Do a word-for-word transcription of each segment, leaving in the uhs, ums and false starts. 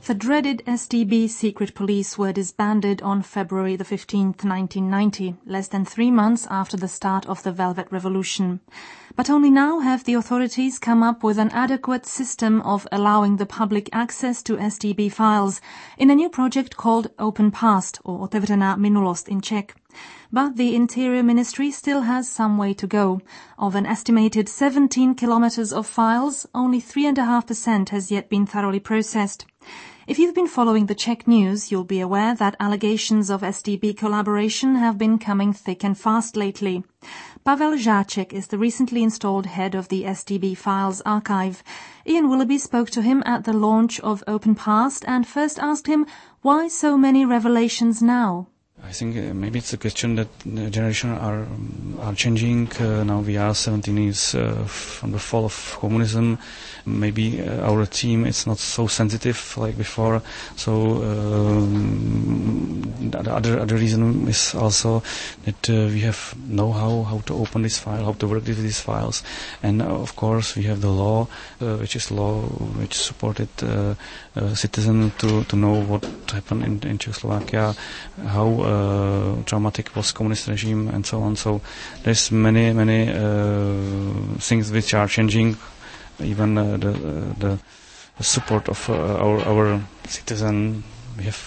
The dreaded S T B secret police were disbanded on February the fifteenth, nineteen ninety, less than three months after the start of the Velvet Revolution. But only now have the authorities come up with an adequate system of allowing the public access to S T B files in a new project called Open Past, or Otevřená minulost in Czech. But the Interior Ministry still has some way to go. Of an estimated seventeen kilometers of files, only three and a half percent has yet been thoroughly processed. If you've been following the Czech news, you'll be aware that allegations of S T B collaboration have been coming thick and fast lately. Pavel Žáček is the recently installed head of the S T B Files archive. Ian Willoughby spoke to him at the launch of Open Past and first asked him why so many revelations now. I think uh, maybe it's a question that the generation are are changing. Uh, now we are seventeen years uh, from the fall of communism. Maybe uh, our team is not so sensitive like before. So um, the other other reason is also that uh, we have know-how how to open this file, how to work with these files, and uh, of course we have the law, uh, which is law which supported uh, uh, citizen to to know what happened in, in Czechoslovakia, how. Uh, Uh, traumatic was communist regime and so on. So there's many many uh, things which are changing. Even uh, the, uh, the support of uh, our our citizen. We have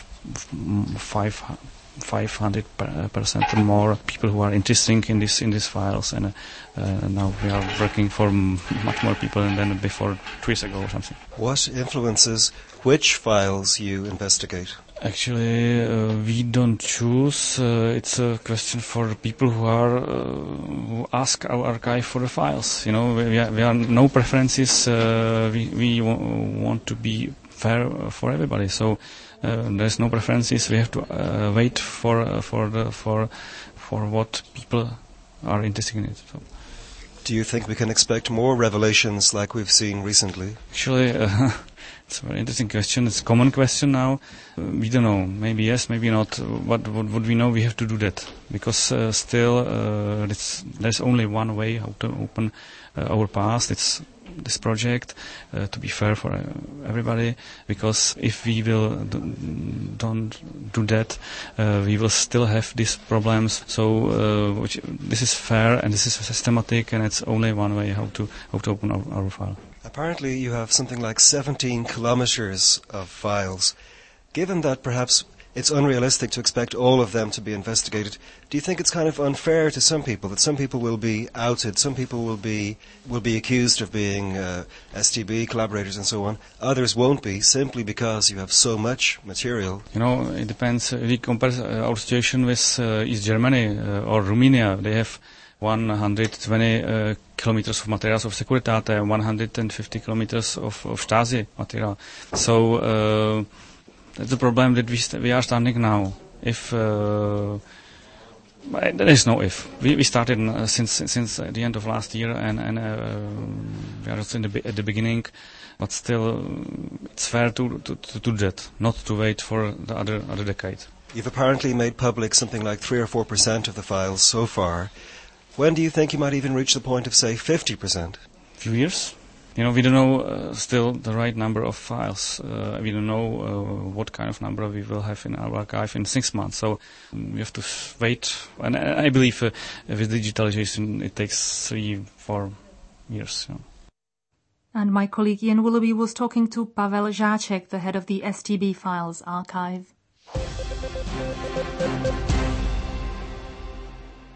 five five hundred percent more people who are interested in this in these files, and uh, now we are working for m- much more people than before two years ago or something. What influences which files you investigate? Actually, uh, we don't choose. Uh, it's a question for people who are uh, who ask our archive for the files. You know, we are, we are no preferences. Uh, we we w- want to be fair for everybody. So uh, there's no preferences. We have to uh, wait for uh, for the for for what people are interested in it. So. Do you think we can expect more revelations like we've seen recently? Actually. Uh, It's a very interesting question. It's a common question now. Uh, we don't know. Maybe yes, maybe not. What what would we know? We have to do that because uh, still uh, it's, there's only one way how to open uh, our past. It's this project uh, to be fair for uh, everybody. Because if we will d- don't do that, uh, we will still have these problems. So uh, which, this is fair and this is systematic, and it's only one way how to how to open our, our file. Apparently you have something like seventeen kilometers of files. Given that perhaps it's unrealistic to expect all of them to be investigated, do you think it's kind of unfair to some people, that some people will be outed, some people will be will be accused of being uh, S T B collaborators and so on, others won't be, simply because you have so much material? You know, it depends. If we compare our situation with uh, East Germany uh, or Romania, they have one hundred twenty uh, kilometers of materials of Securitate and one hundred fifty kilometers of, of Stasi material. So uh, that's the problem that we st- we are standing now. If uh, there is no if. We, we started uh, since since uh, the end of last year, and, and uh, we are also in the be- at the beginning. But still, uh, it's fair to, to to do that, not to wait for the other other decade. You've apparently made public something like three or four percent of the files so far. When do you think you might even reach the point of, say, fifty percent? Few years. You know, we don't know uh, still the right number of files. Uh, we don't know uh, what kind of number we will have in our archive in six months. So um, we have to wait. And I believe uh, with digitalization it takes three, four years. You know. And my colleague Ian Willoughby was talking to Pavel Žáček, the head of the S T B Files archive.